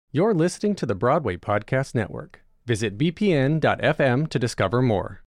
You're listening to the Broadway Podcast Network. Visit bpn.fm to discover more.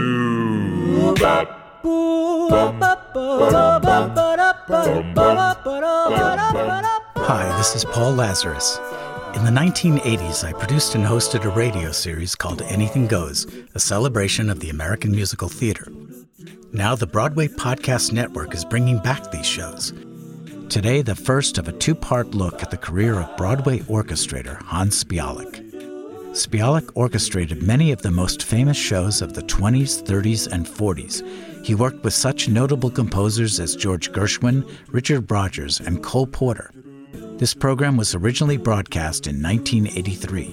Hi, this is Paul Lazarus. In the 1980s, I produced and hosted a radio series called Anything Goes, a celebration of the American musical theater. Now the Broadway Podcast Network is bringing back these shows. Today, the first of a two-part look at the career of Broadway orchestrator Hans Spialek. Spialek orchestrated many of the most famous shows of the 20s, 30s, and 40s. He worked with such notable composers as George Gershwin, Richard Rodgers, and Cole Porter. This program was originally broadcast in 1983.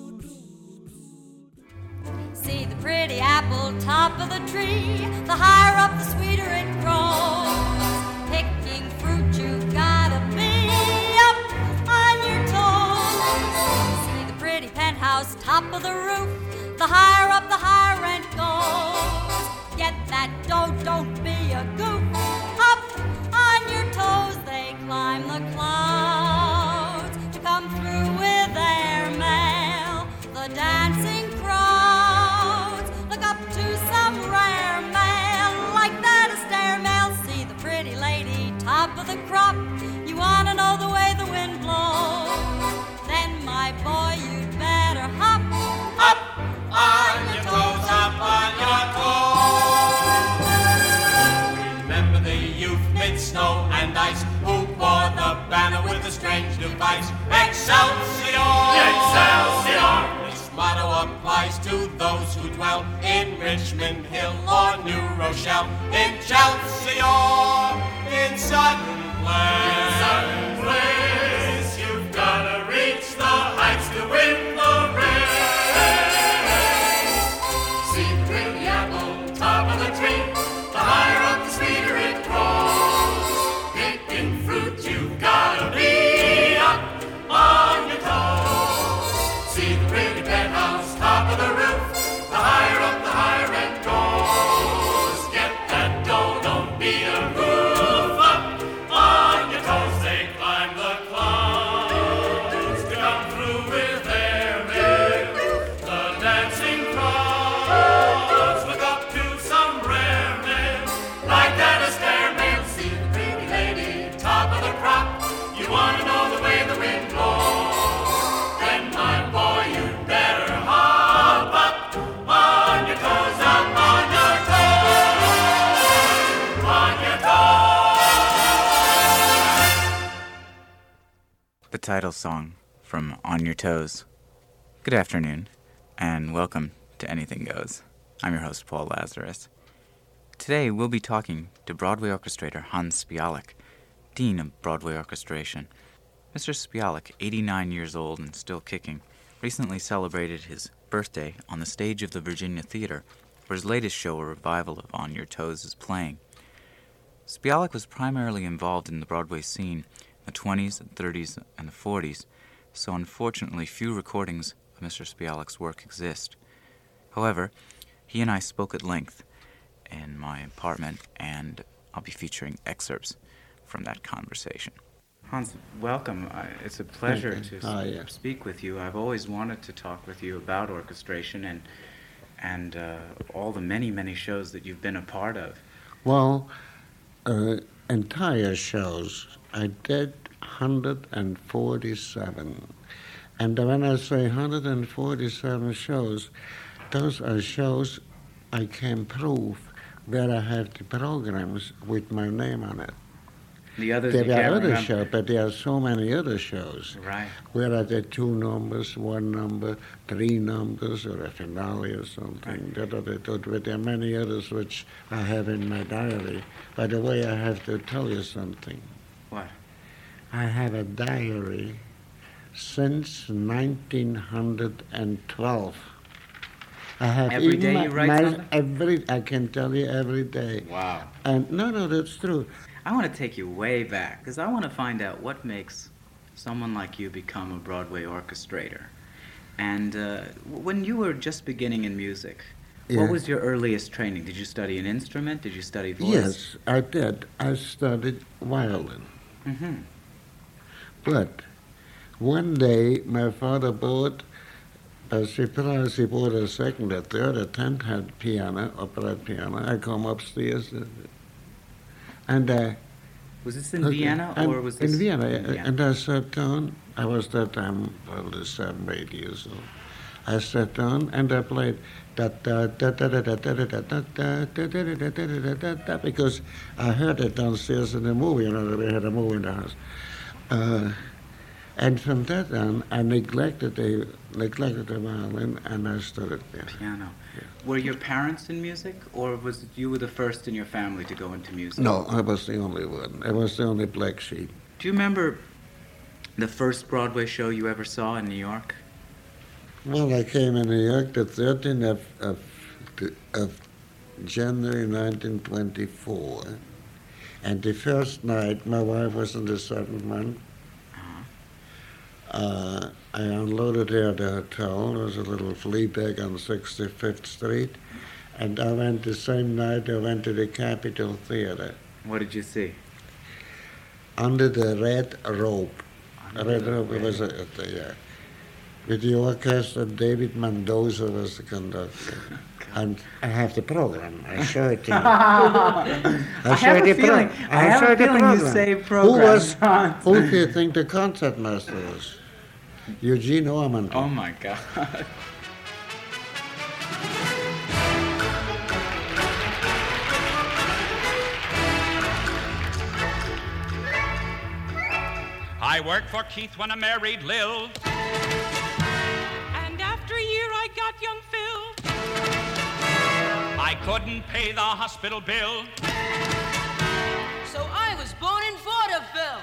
See the pretty apple top of the tree, the higher up the sweeter it grows. Picking fruit you gotta be up on your toes. See the pretty penthouse top of the roof, the higher up the higher rent goes. Get that dough, don't be a goof. Up on your toes, they climb the clouds to come through with their mail. The dancing crowds look up to some rare mail, like that a stair mail. See the pretty lady top of the crop, you wanna know the way the wind blows. Then my boy, you'd better hop up on your toes, up on your toes. Remember the youth mid snow and ice, who bore the banner with the strange device, Excelsior! Excelsior! This motto applies to those who dwell in Richmond Hill or New Rochelle. Excelsior! In Sudden Place. In Sudden Place, you've gotta reach the heights to win the race. See the pretty apple, top of the tree, the higher up the sweeter it grows. Picking fruit, you've gotta be up on your toes. See the pretty penthouse, top of the roof, the higher up the higher it goes. Get that dough, don't be a goof. Up on your toes, they climb the clouds to come through with their mail. The dancing crowds look up to some rare mail, like that a stair mail. See the pretty lady, top of the crop, you wanna know the way the wind blows. Then my boy, you'd better hop up on your toes, up on your toes, on your toes. The title song from On Your Toes. Good afternoon, and welcome to Anything Goes. I'm your host, Paul Lazarus. Today, we'll be talking to Broadway orchestrator Hans Spialek, Dean of Broadway Orchestration. Mr. Spialek, 89 years old and still kicking, recently celebrated his birthday on the stage of the Virginia Theater, where his latest show, a revival of On Your Toes, is playing. Spialek was primarily involved in the Broadway scene in the 20s, 30s, and the 40s, so unfortunately few recordings of Mr. Spialek's work exist. However, he and I spoke at length in my apartment, and I'll be featuring excerpts from that conversation. Hans, welcome. It's a pleasure to speak with you. I've always wanted to talk with you about orchestration and all the many, many shows that you've been a part of. Well, entire shows. I did 147. And when I say 147 shows, those are shows I can prove where I have the programs with my name on it. The others There are other shows, but there are so many other shows. Right. Where I did 2 numbers, 1 number, 3 numbers, or a finale or something. Right. But there are many others which I have in my diary. By the way, I have to tell you something. What? I have a diary since 1912. I have Every day you write something? I can tell you every day. Wow. And no, that's true. I want to take you way back, because I want to find out what makes someone like you become a Broadway orchestrator. And when you were just beginning in music, what was your earliest training? Did you study an instrument? Did you study voice? Yes, I did. I studied violin. Mm-hmm. But One day, my father bought a surprise. He bought a second, a third, a 10th piano, upright piano. I come upstairs, and Was this in Vienna, or was this in Vienna? in Vienna? And I sat down. I was that time probably 7, 8 years old. I sat down and I played because I heard it downstairs in the movie. You know, we had a movie in the house. And from that on, I neglected the violin, and I studied piano. Piano. Were your parents in music, or was it you were the first in your family to go into music? No, I was the only one. I was the only black sheep. Do you remember the first Broadway show you ever saw in New York? Well, I came in New York the 13th of January 1924, and the first night, my wife was in the 7th month. I unloaded her at the hotel. There was a little flea bag on 65th Street, and I went the same night. I went to the Capitol Theater. What did you see? Under the Red Rope. Red Rope was with the orchestra. David Mendoza was the conductor. And I have the program. I show it to you. I have a feeling you say program. Who do you think the concertmaster was? Eugene Ormandy. Oh my God. I worked for Keith when I married Lil. And after a year I got young Phil. I couldn't pay the hospital bill. So I was born in vaudeville.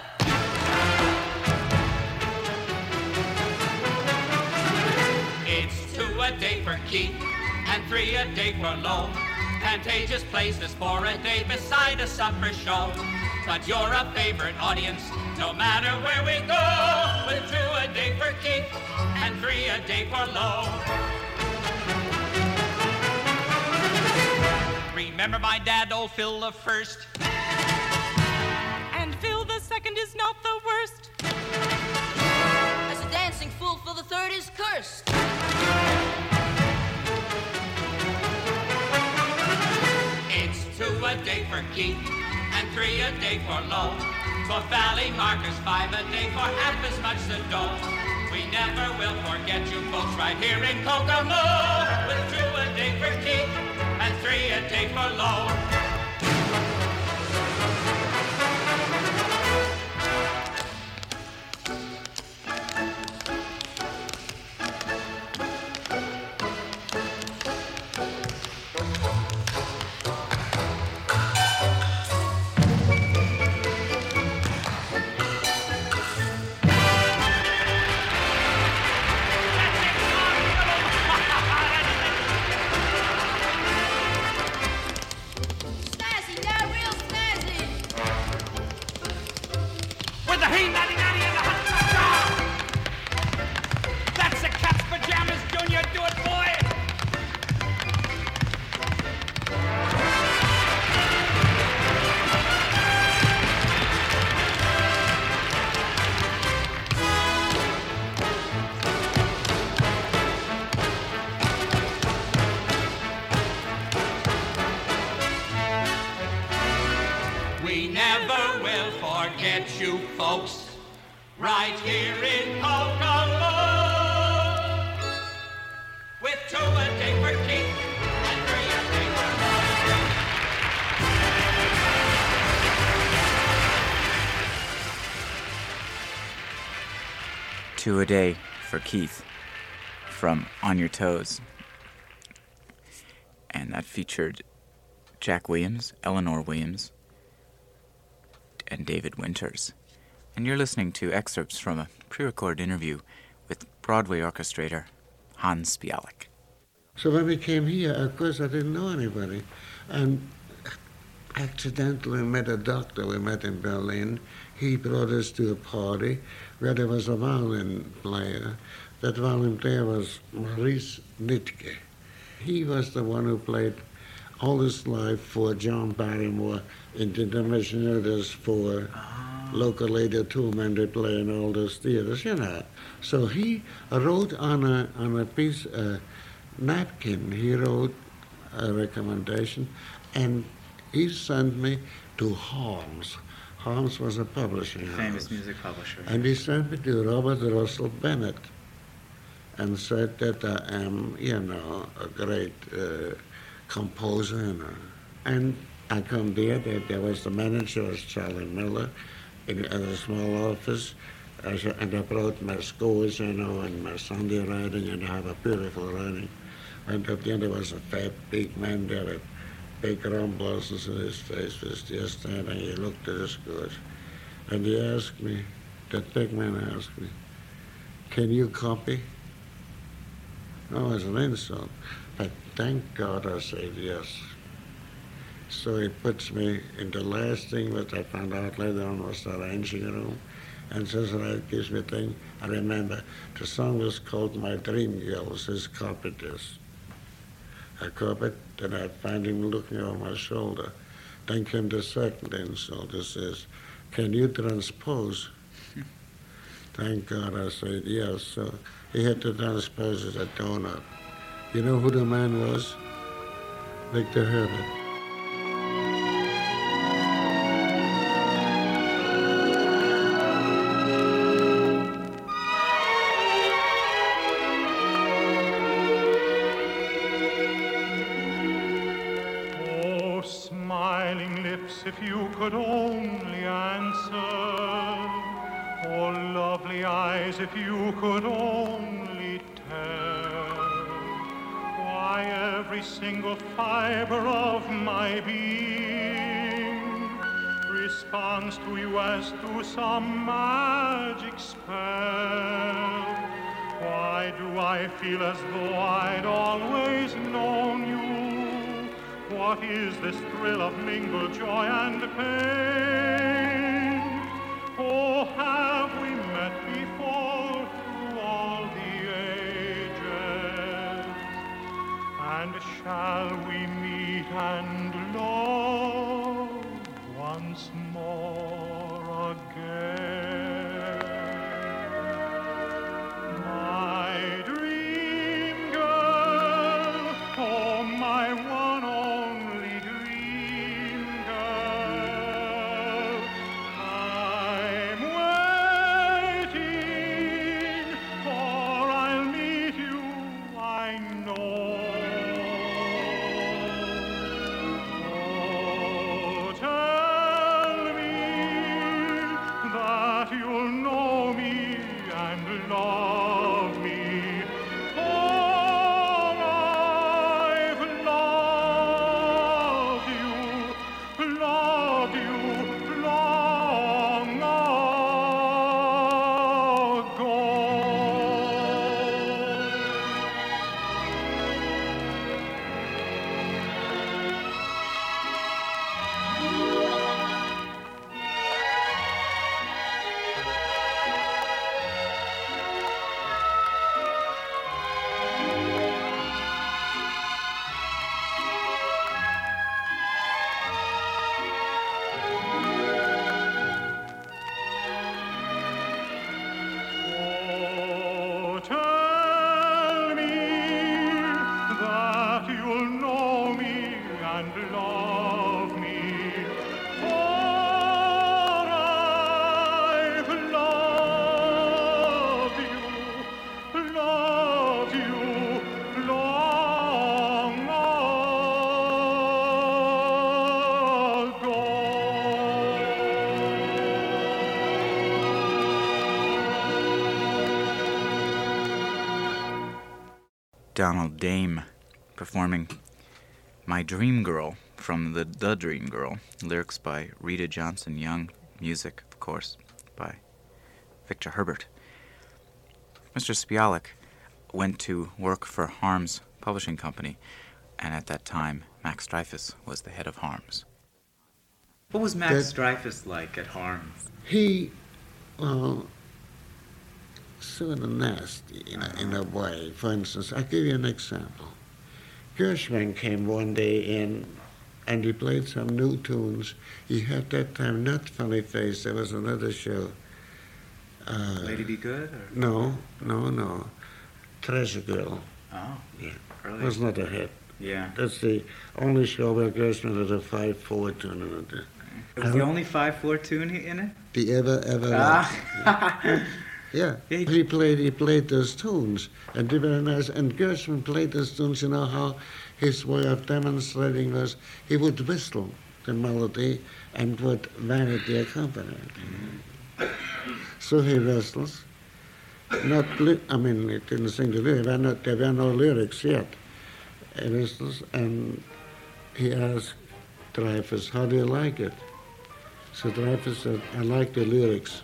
It's 2 a day for Keith and 3 a day for Low. Pantages plays this 4 a day beside a supper show. But you're a favorite audience, no matter where we go. With 2 a day for Keith and 3 a day for Low. Remember my dad, old Phil the First. And Phil the Second is not the worst. As a dancing fool, Phil the Third is cursed. It's 2 a day for Keith and 3 a day for Low. 12 Valley Markers, 5 a day for half as much the dough. We never will forget you folks right here in Kokomo. With 2 a day for Keith and 3 a day for Low. Snazzy, yeah, real snazzy. With the hey-natty-natty and the hot cha-cha. That's the Cat's Pajamas, Junior. Do it, boy. We never will forget you folks right here in Kokomo. With 2 a day for Keith and 3 a day for Low. 2 a day for Keith from On Your Toes. And that featured Jack Williams, Eleanor Williams, and David Winters. And you're listening to excerpts from a pre-recorded interview with Broadway orchestrator Hans Bialik. So when we came here, of course, I didn't know anybody. And accidentally met a doctor we met in Berlin. He brought us to a party where there was a violin player. That violin player was Maurice Nitke. He was the one who played all his life for John Barrymore in the Internationals for local radio tour-man they play in all those theaters, So he wrote on a piece, napkin, he wrote a recommendation, and he sent me to Harms. Harms was a publishing house. Famous music publisher. And he sent me to Robert Russell Bennett and said that I am, a great composer. And I come there was the manager, was Charlie Miller, in a small office, and I brought my scores, and my Sunday writing, and I have a beautiful writing. And at the end there was a fat, big man there with big rum blossoms in his face, was just there, and he looked at the scores. And he asked me, that big man asked me, can you copy? No, it's an insult. But thank God I said yes. So he puts me in the last thing that I found out later on was the arranging room. And says that gives me a thing. I remember the song was called My Dream Girl. Says copy this. I copied, then I find him looking over my shoulder. Then came the second insult. He says, can you transpose? Thank God I said yes. So he had to transpose as a donut. You know who the man was? Victor Herbert. Oh, smiling lips, if you could only answer. Oh, lovely eyes, if you could only tell. Why, every single fiber of my being responds to you as to some magic spell. Why do I feel as though I'd always known you? What is this thrill of mingled joy and pain? Oh, have we met before through all the ages? And shall we meet and love once more again? My dream girl, oh, my one only dream girl, I'm waiting, for I'll meet you, I know. Oh, tell me that you'll know me and love me, for I've loved you long ago. Oh, tell me that you'll know me and love me, for I've loved you long Donald Dame performing My Dream Girl from The Dream Girl, lyrics by Rita Johnson Young, music, of course, by Victor Herbert. Mr. Spialek went to work for Harms Publishing Company, and at that time, Max Dreyfus was the head of Harms. What was Max Dreyfus like at Harms? He, sort of nasty in a way. For instance, I'll give you an example. Gershwin came one day in and he played some new tunes. He had that time not Funny Face, there was another show. Lady Be Good? Or? No. Treasure Girl. Oh, yeah. Early. It was not a hit. Yeah. That's the only show where Gershwin had a 5/4 tune in it. It was the only 5/4 tune in it? The Ever Yeah, he played those tunes, and they were very nice. And Gershwin played those tunes. You know how his way of demonstrating was he would whistle the melody and would vary the accompaniment. So he whistles. He didn't sing the lyrics. There were no lyrics yet. He whistles, and he asked Dreyfus, "How do you like it?" So Dreyfus said, "I like the lyrics."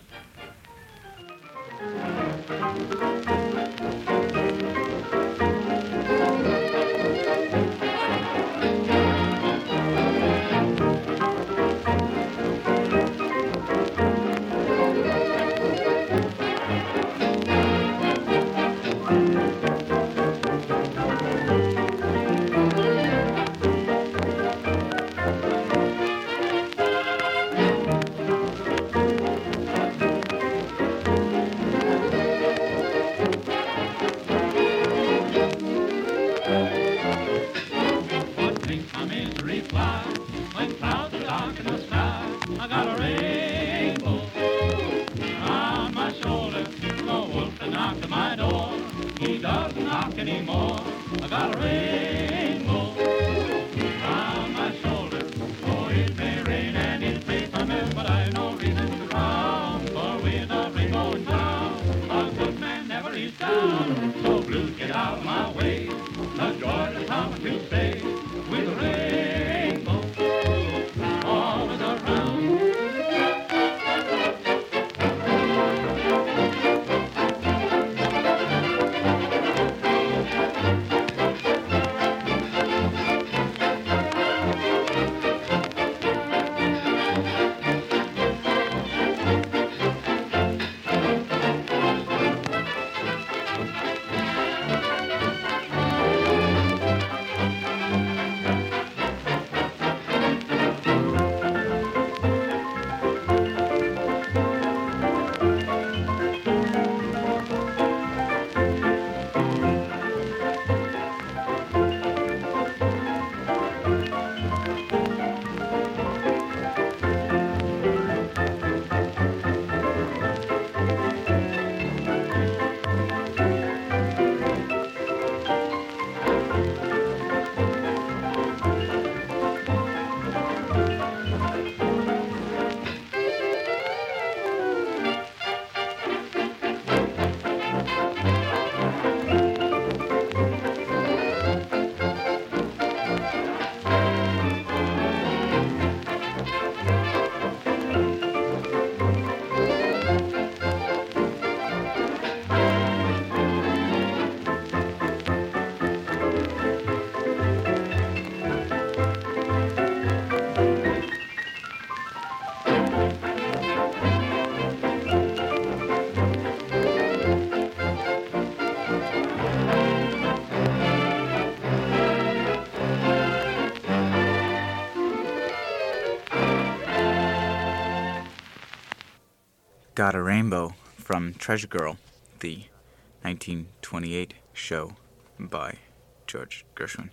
Got a Rainbow from Treasure Girl, the 1928 show by George Gershwin.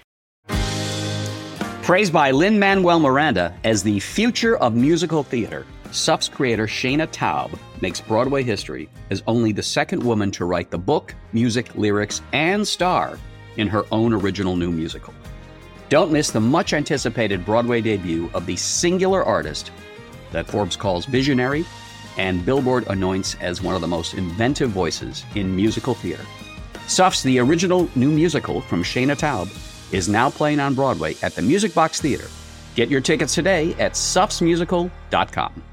Praised by Lin-Manuel Miranda as the future of musical theater, SUF's creator Shana Taub makes Broadway history as only the second woman to write the book, music, lyrics, and star in her own original new musical. Don't miss the much-anticipated Broadway debut of the singular artist that Forbes calls visionary and Billboard anoints as one of the most inventive voices in musical theater. SUF's The Original New Musical from Shana Taub is now playing on Broadway at the Music Box Theater. Get your tickets today at sufsmusical.com.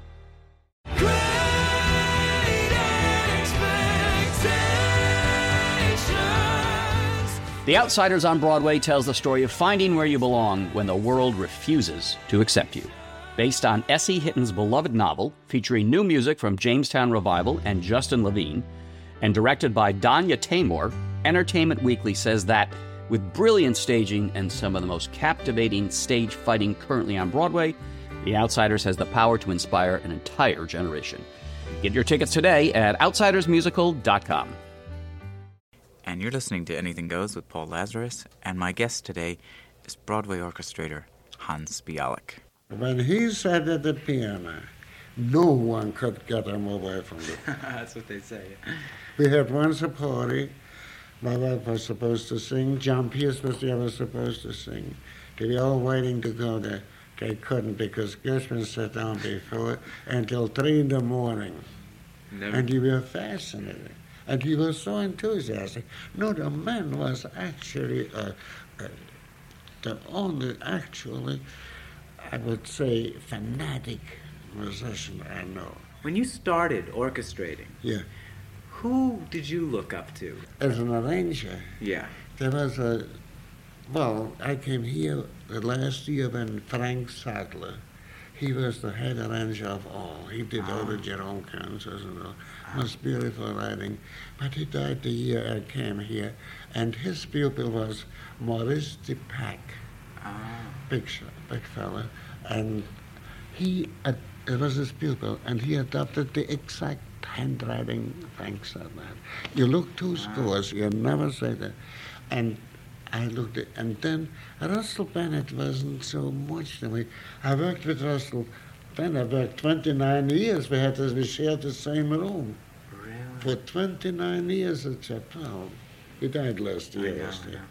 The Outsiders on Broadway tells the story of finding where you belong when the world refuses to accept you. Based on S.E. Hitton's beloved novel, featuring new music from Jamestown Revival and Justin Levine, and directed by Danya Tamor, Entertainment Weekly says that With brilliant staging and some of the most captivating stage fighting currently on Broadway, The Outsiders has the power to inspire an entire generation. Get your tickets today at outsidersmusical.com. And you're listening to Anything Goes with Paul Lazarus, and my guest today is Broadway orchestrator Hans Bialik. When he sat at the piano, no one could get him away from it. That's what they say. We had once a party. My wife was supposed to sing. John Pierce was the other supposed to sing. They were all waiting to go there. They couldn't because Gershwin sat down before until 3 in the morning. And he was fascinated. And he was so enthusiastic. No, the man was actually the only, I would say, fanatic musician I know. When you started orchestrating, Yeah. who did you look up to? As an arranger, Yeah. there was I came here the last year when Frank Sadler, he was the head arranger of all. He did all the Jerome concerts and all. Most beautiful writing. But he died the year I came here, and his pupil was Maurice Deepak, big fella, and it was his pupil, and he adopted the exact handwriting Frank Sadler. You look 2 scores, you never say that. And I looked at, and then Russell Bennett wasn't so much to me. I worked with Russell Bennett. I worked 29 years. We shared the same room. Really? For 29 years at Chappelle. He died last year.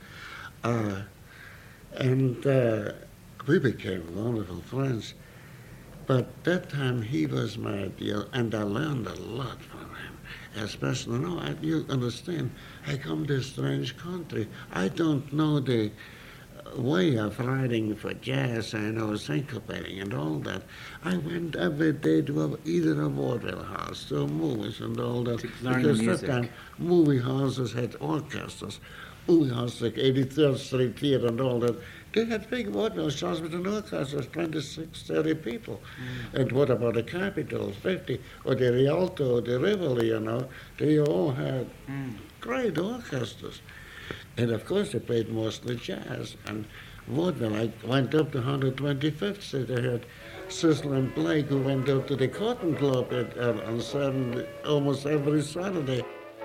And we became wonderful friends. But that time he was my ideal, and I learned a lot from him. Especially, you understand, I come to a strange country. I don't know the way of writing for jazz, I know syncopating and all that. I went every day to either a vaudeville house, to movies and all that. To learn the music. That time, movie houses had orchestras. Movie houses like 83rd Street Theater and all that. They had big vaudeville shows with an orchestra of 26, 30 people. And what about the Capitol, 50, or the Rialto, or the Rivoli, they all had great orchestras. And of course they played mostly jazz. And vaudeville, I went up to 125th Street. I had Cecil and Blake who went up to the Cotton Club on Saturday, almost every Saturday.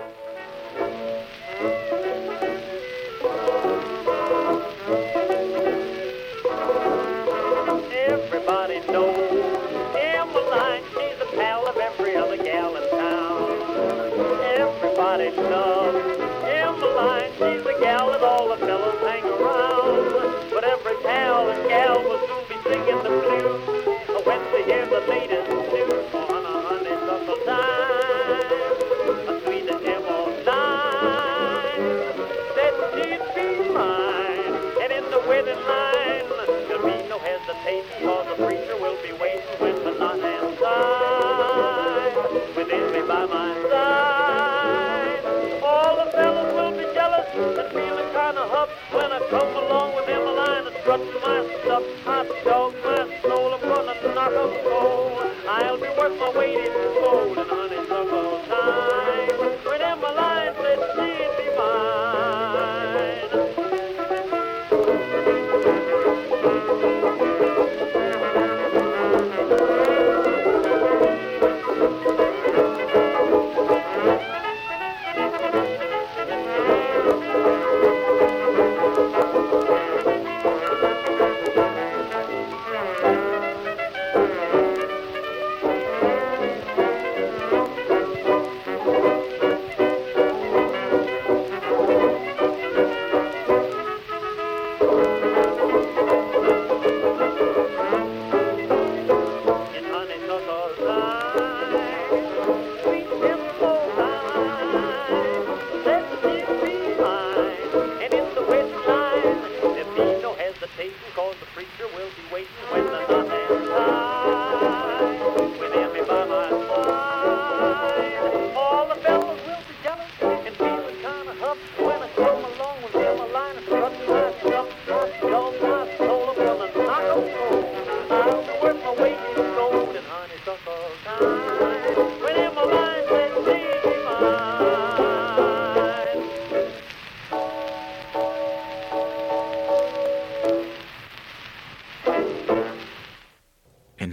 Everybody knows Emmeline, she's a pal of every other gal in town. Everybody loves Emmeline, she's a gal that all the fellas hang around. But every pal and gal will soon be singing the blues when they hear the latest news on a honeysuckle time. A sweet Emmeline said she'd be mine, and in the wedding line there'll be no hesitation, cause the preacher will be waiting with the knot and sign. With Emmy by my side, all the fellas will be jealous and feeling kind of huffed when I come along with Emmeline and strutting my stuff. Hot dog, my soul, I'm gonna knock 'em cold. I'll be worth my weight in gold and honeysuckle time. When Emmeline said she'd be mine.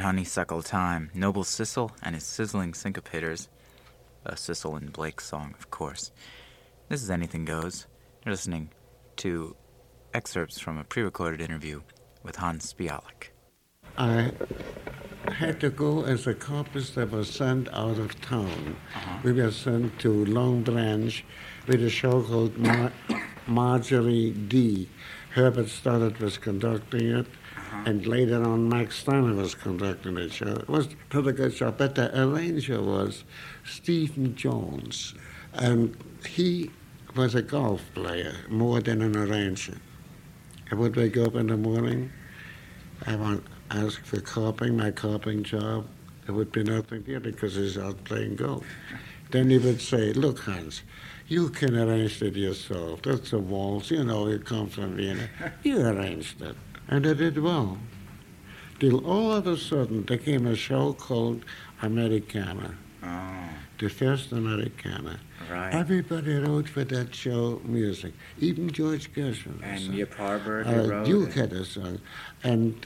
honeysuckle time, Noble Sissel and his sizzling syncopators. A Sissel and Blake song, of course. This is Anything Goes. You're listening to excerpts from a pre-recorded interview with Hans Spialek. I had to go as a corpus that was sent out of town. We were sent to Long Branch with a show called Marjorie D. Herbert Stoddard was conducting it, and later on Max Steiner was conducting the show. It was not a good show, but the arranger was Stephen Jones, and he was a golf player more than an arranger. I would wake up in the morning, I would ask for copying, my copying job. There would be nothing there because he's out playing golf. Then he would say, look, Hans, you can arrange it yourself. That's a waltz, you know, you come from Vienna. You arranged it. And I did well. Till all of a sudden there came a show called Americana. Oh. The first Americana. Right. Everybody wrote for that show music. Even George Gershwin. And Mia Parberg wrote. Duke had a song. And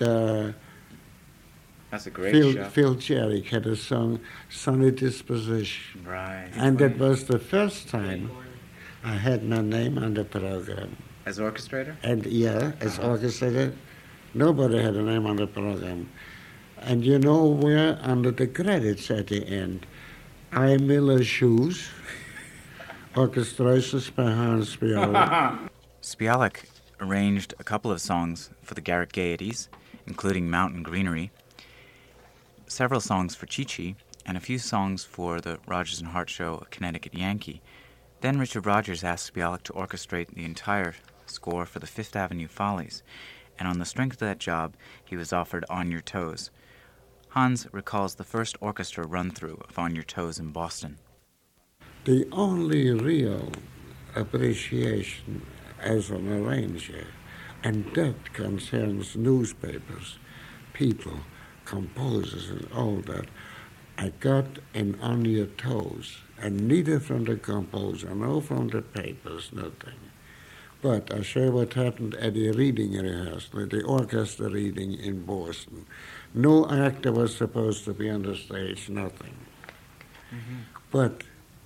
that's a great show. Phil Cherrick had a song, Sunny Disposition. Right. And that was the first time I had my name on the program. As orchestrator? And as orchestrator. Nobody had a name on the program. And you know where? Under the credits at the end. I. Miller Shoes, orchestrations by Hans Spialek. Spialek arranged a couple of songs for the Garrick Gaieties, including Mountain Greenery, several songs for Chi-Chi, and a few songs for the Rodgers and Hart show A Connecticut Yankee. Then Richard Rodgers asked Spialek to orchestrate the entire score for the Fifth Avenue Follies, and on the strength of that job, he was offered On Your Toes. Hans recalls the first orchestra run-through of On Your Toes in Boston. The only real appreciation as an arranger, and that concerns newspapers, people, composers and all that, I got in On Your Toes, and neither from the composer nor from the papers, nothing. But I'll show you what happened at the reading rehearsal, the orchestra reading in Boston. No actor was supposed to be on the stage, nothing. Mm-hmm. But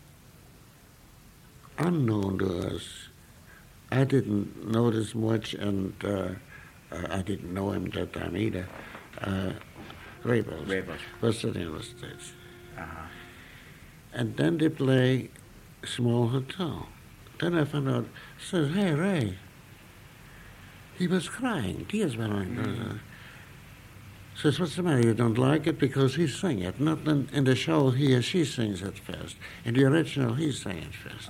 unknown to us, I didn't notice much, and I didn't know him that time either. Rebels was sitting on the stage. Uh-huh. And then they play Small Hotel. Then I found out, says, hey, Ray. He was crying, tears were running down. Says, what's the matter, you don't like it? Because he sang it. Not in the show, he or she sings it first. In the original, he sang it first.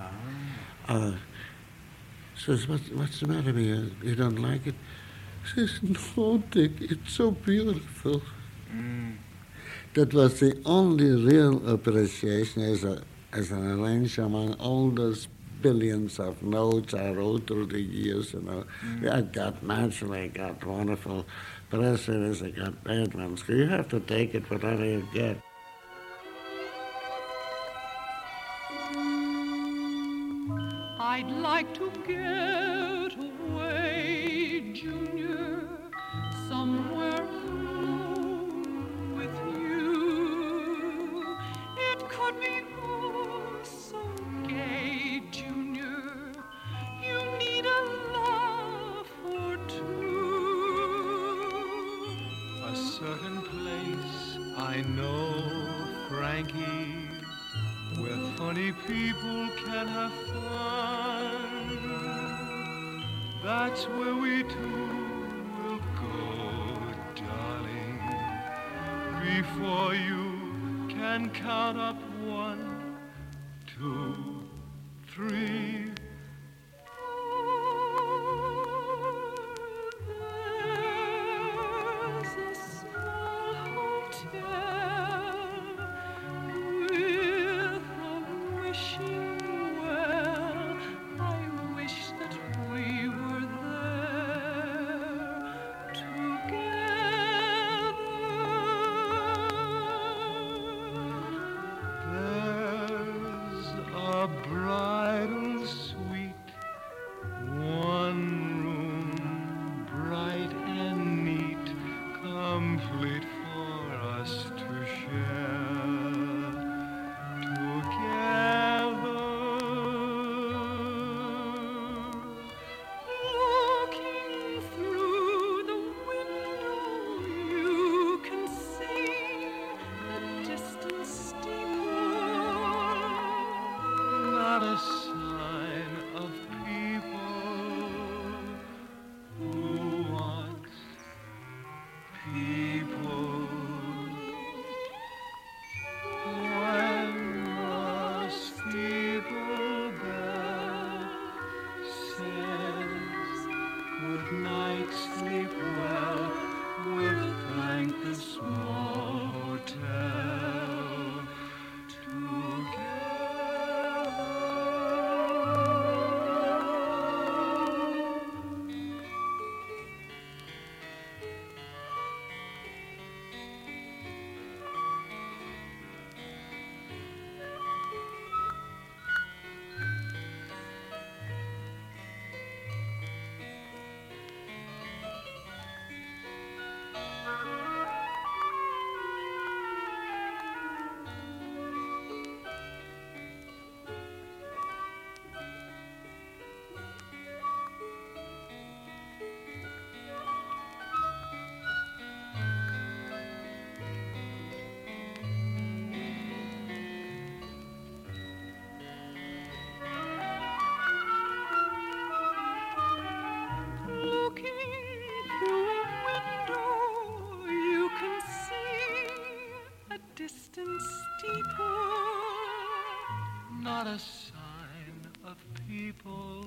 Says, what's the matter with you? You don't like it? Says, no, Dick, it's so beautiful. That was the only real appreciation as an arranger among all those billions of notes I wrote through the years, you know. I got wonderful presses, I got bad ones. You have to take it whatever you get. I'd like to get away, Junior, somewhere alone with you. It could be oh so gay, Junior. You need a laugh or two. A certain place I know, Frankie, where funny people can have fun. That's where we two will go, darling, before you can count up 1, 2, 3. There's a small hotel with a wishing well. I wish that we were there together. There's a bridal good night, sleep well. We'll thank the small hotel together. Not a sign of people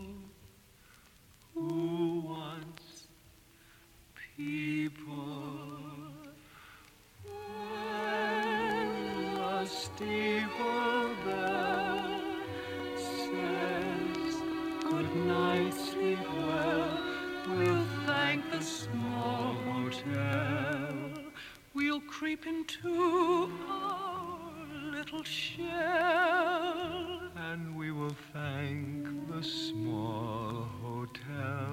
who wants people. When the steeple bell says good night, sleep well, we'll thank the small hotel. We'll creep into our little shell, and we will thank the small hotel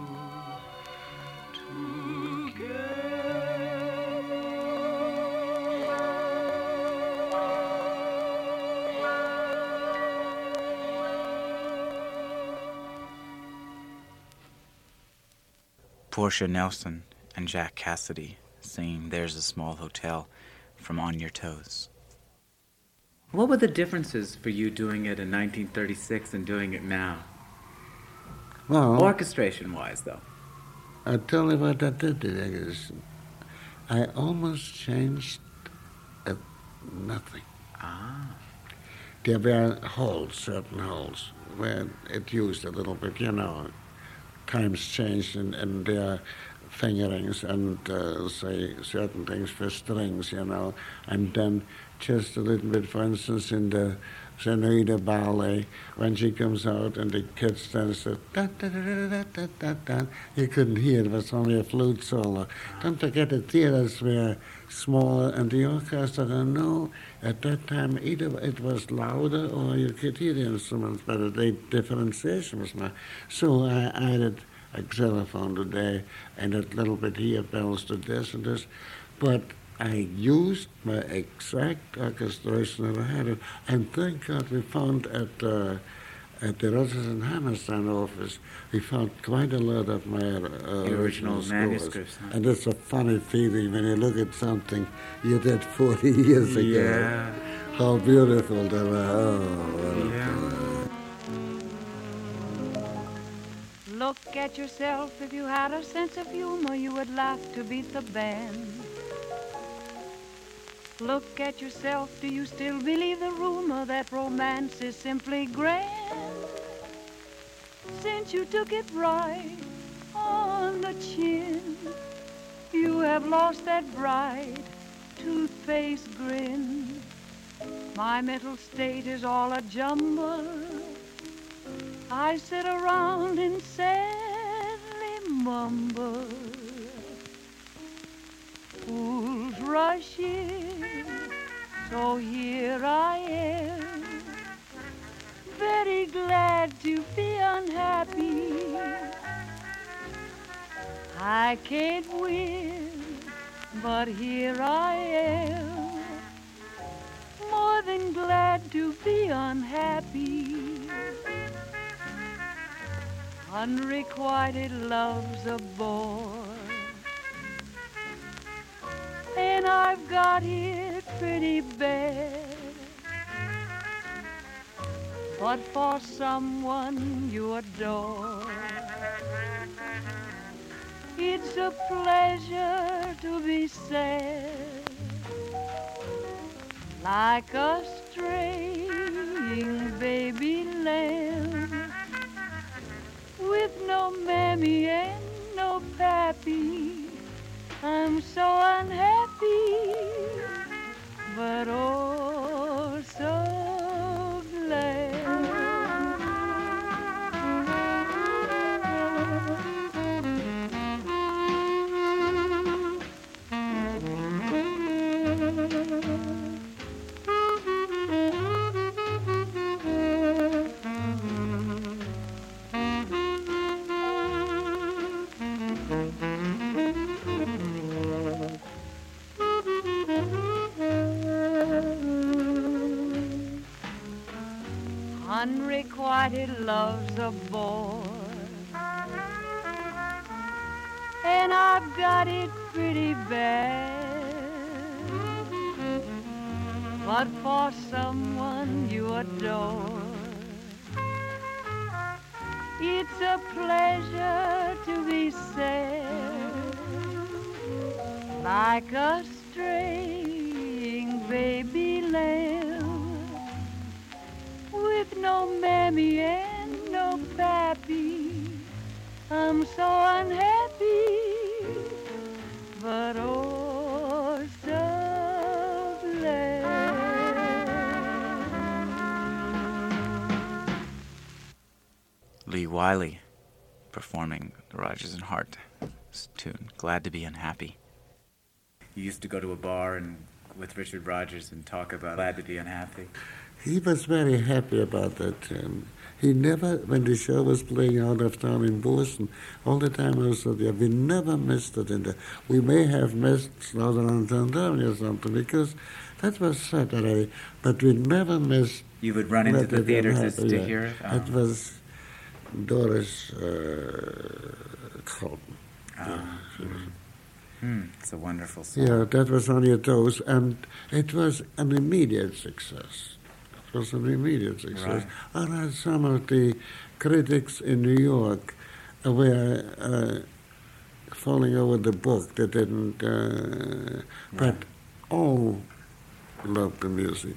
Portia Nelson and Jack Cassidy singing There's a Small Hotel from On Your Toes. What were the differences for you doing it in 1936 and doing it now? Well, orchestration-wise, though. I'll tell you what I did. I almost changed nothing. Ah. There were holes, certain holes, where it used a little bit, times changed in their fingerings and say certain things for strings, and then just a little bit, for instance, in the Senorita ballet, when she comes out and the kids dance the da-da-da-da-da-da-da, you couldn't hear, it was only a flute solo. Don't forget the theaters were smaller and the orchestra, no, at that time either it was louder or you could hear the instruments better, the differentiation was not. So I added a xylophone today and a little bit here, bells to this and this, but I used my exact orchestration that I had, and thank God we found at the Rodgers and Hammerstein office, we found quite a lot of my original manuscripts. Huh? And it's a funny feeling when you look at something you did 40 years ago. Yeah. How beautiful they were. Look at yourself. If you had a sense of humor, you would laugh to beat the band. Look at yourself, do you still believe the rumor that romance is simply grand? Since you took it right on the chin, you have lost that bright toothpaste grin. My mental state is all a jumble. I sit around and sadly mumble. Fools rush in, so here I am, very glad to be unhappy. I can't win, but here I am, more than glad to be unhappy. Unrequited love's a bore, and I've got it pretty bad. But for someone you adore, it's a pleasure to be sad, like a straying baby lamb, with no mammy and Everybody loves a boy, and I've got it pretty bad. But for someone you adore, it's a pleasure to be sad, like a straying baby lamb, with no mammy and no pappy. I'm so unhappy, but oh, so glad. Lee Wiley performing the Rodgers and Hart tune, Glad to Be Unhappy. You used to go to a bar and with Richard Rodgers and talk about Glad to Be Unhappy. He was very happy about that tune. He never, when the show was playing out of town in Boston, all the time I was there, we never missed it. We may have missed Southern Ontario or something, because that was Saturday, but we never missed... You would run into the theater to hear it? Oh. It was Doris Colton. It's a wonderful song. Yeah, that was On Your Toes, and it was an immediate success. It was an immediate success. Right. And some of the critics in New York were falling over the book. They didn't, but all loved the music.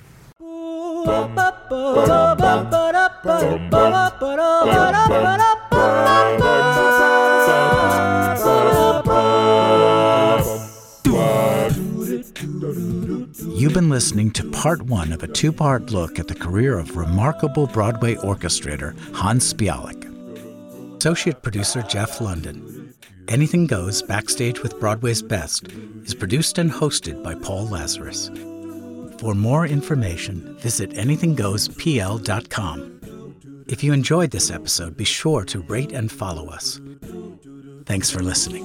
You've been listening to part one of a two-part look at the career of remarkable Broadway orchestrator Hans Bialik. Associate producer Jeff London. Anything Goes Backstage with Broadway's Best is produced and hosted by Paul Lazarus. For more information, visit anythinggoespl.com. If you enjoyed this episode, be sure to rate and follow us. Thanks for listening.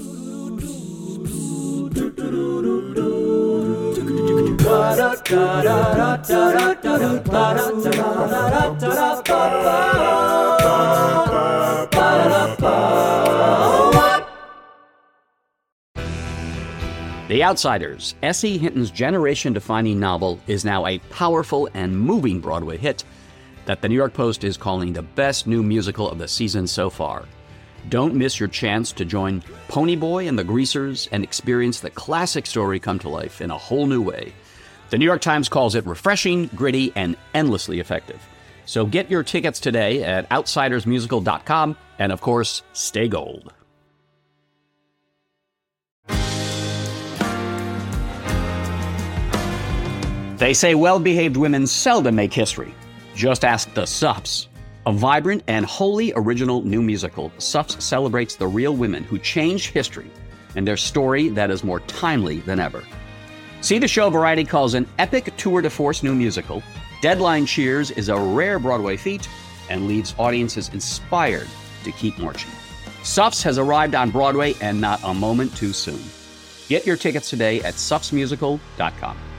The Outsiders, S.E. Hinton's generation-defining novel, is now a powerful and moving Broadway hit that the New York Post is calling the best new musical of the season so far. Don't miss your chance to join Ponyboy and the Greasers and experience the classic story come to life in a whole new way. The New York Times calls it refreshing, gritty, and endlessly effective. So get your tickets today at outsidersmusical.com, and of course, stay gold. They say well-behaved women seldom make history. Just ask the Suffs. A vibrant and wholly original new musical, Suffs celebrates the real women who changed history and their story that is more timely than ever. See the show Variety calls an epic tour de force new musical. Deadline cheers is a rare Broadway feat and leaves audiences inspired to keep marching. Suffs has arrived on Broadway, and not a moment too soon. Get your tickets today at suffsmusical.com.